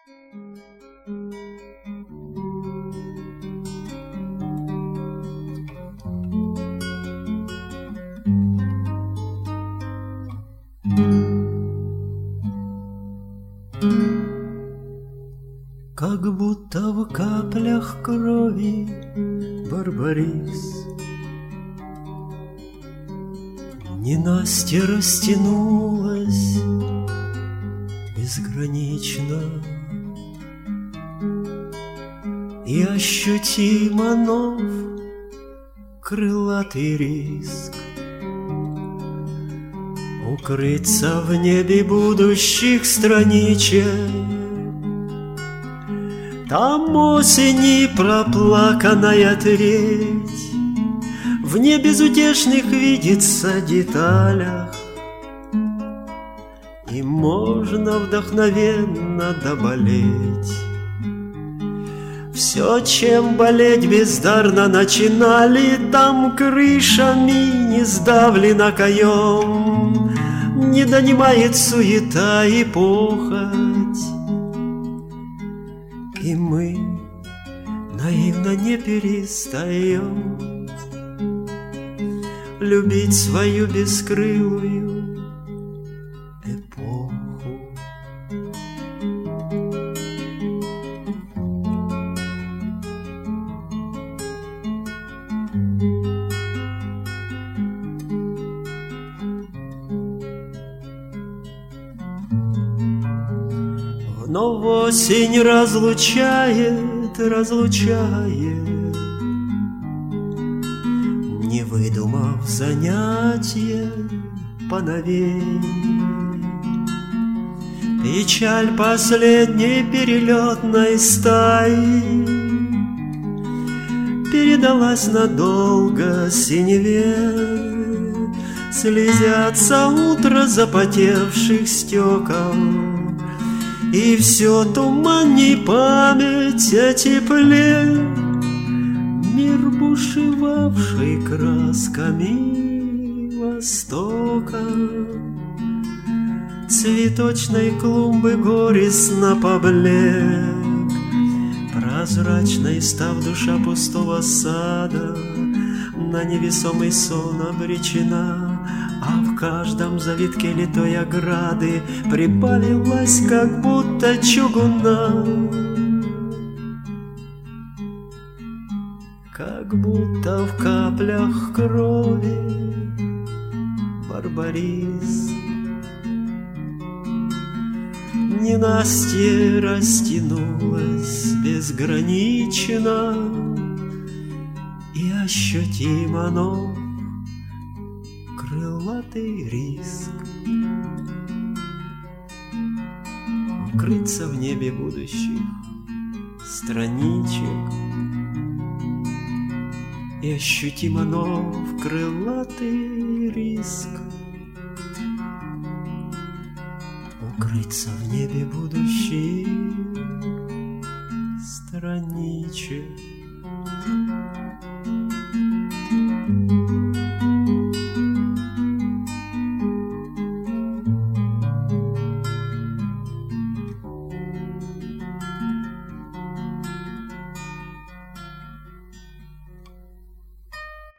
Как будто в каплях крови барбарис ненастье растянулась безгранично, и ощутимо нов крылатый риск укрыться в небе будущих страничек. Там осени проплаканная треть в небезутешных видится деталях, и можно вдохновенно доболеть. Все, чем болеть бездарно начинали, там крышами не сдавлено каем, не донимает суета и похоть. И мы наивно не перестаем любить свою бескрылую эпоху. Но осень разлучает, не выдумав занятие поновей. Печаль последней перелетной стаи передалась надолго синеве. Слезятся утро запотевших стекол, и все туманней память о тепле, мир бушевавший красками Востока. Цветочной клумбы горестно поблек, прозрачной став душа пустого сада, на невесомый сон обречена. А в каждом завитке литой ограды прибавилась как будто чугуна, как будто в каплях крови барбарис. Ненастье растянулось безгранично, и ощутимо нов крылатый риск укрыться в небе будущих страничек, и ощутимо нов крылатый риск укрыться в небе будущих страничек.